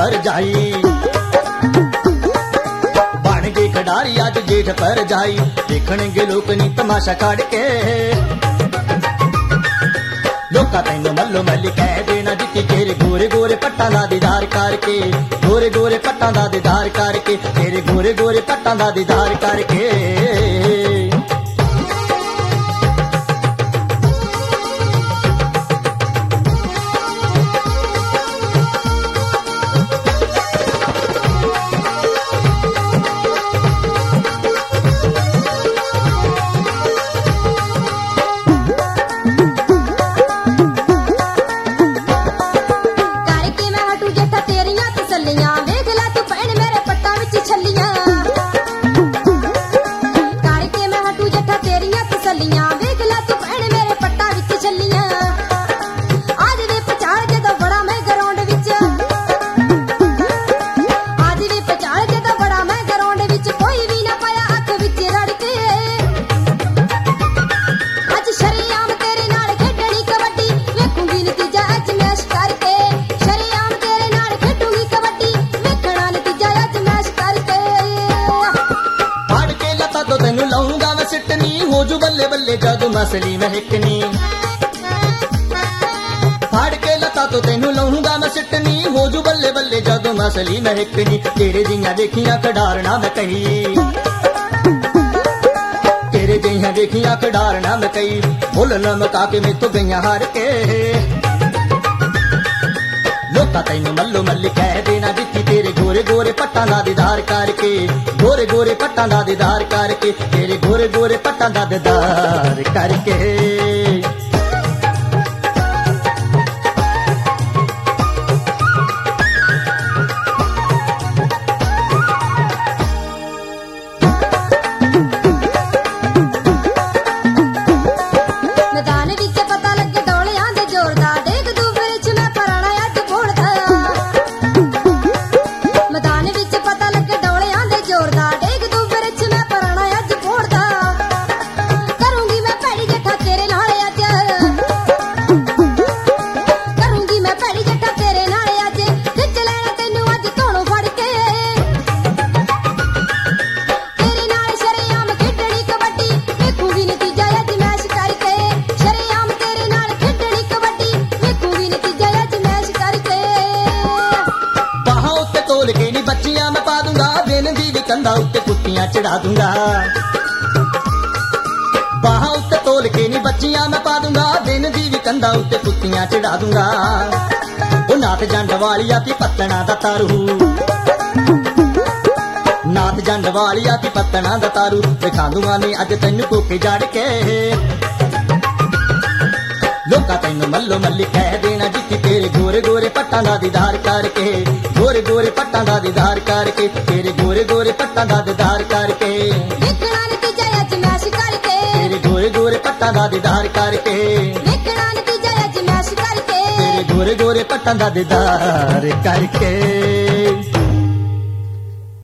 पर जाई बन गए खिडारी अज जेठ पर जाई देखणगे लोक नी तमाशा काड़ के लोका तैनू मल्लो मल्ली कह देना जित्ती तेरे गोरे गोरे पट्टां दा दीदार करके गोरे गोरे पट्टां दा दीदार करके तेरे गोरे गोरे पट्टां दा दीदार करके बल्ले बल्ले जादू मसली महकनी फाड़ के लता तो तेनू लाऊंगा मैं सिटनी हो जू बल्ले बल्ले जादू मसली महकनी तेरे जियां देखियां खडारना मैं कही तेरे जियां देखियां खडारना मैं कही फुल लमका के मैं तो गईयां हार के लोका तैनू मल्लो मल्ली कह देना जित्ती तेरे गोरे गोरे पट्टां दा दीदार करके गोरे गोरे पट्टां दा दीदार करके तेरे गोरे गोरे पट्टां दा दीदार करके बच्चियां मैं पा दूंगा दिन दी भी कंधा उत्ते कुत्तियां चढ़ा दूंगा बाहां उत्ते तोल के नी बच्चियां मैं पा दूंगा दिन दी भी कंधा उत्ते कुत्तियां चढ़ा दूंगा ओ नाथ जंड वालिया ती पत्तना दा तारू नाथ जंड वालिया ती पत्तना दा तारू दिखा दूंगा ने अज तैनू कोके जड़ के लोका तैनू मल्लो मल्ली कह देना जित्ती तेरे गोरे गोरे पट्टां दा दीदार करके गोरे गोरे पट्टां दा दीदार करके तेरे गोरे गोरे पट्टां दा दीदार करके देखना नतीजा अज मैश करके तेरे गोरे गोरे पट्टां दा दीदार करके देखना नतीजा अज मैश करके तेरे गोरे गोरे पट्टां दा दीदार करके।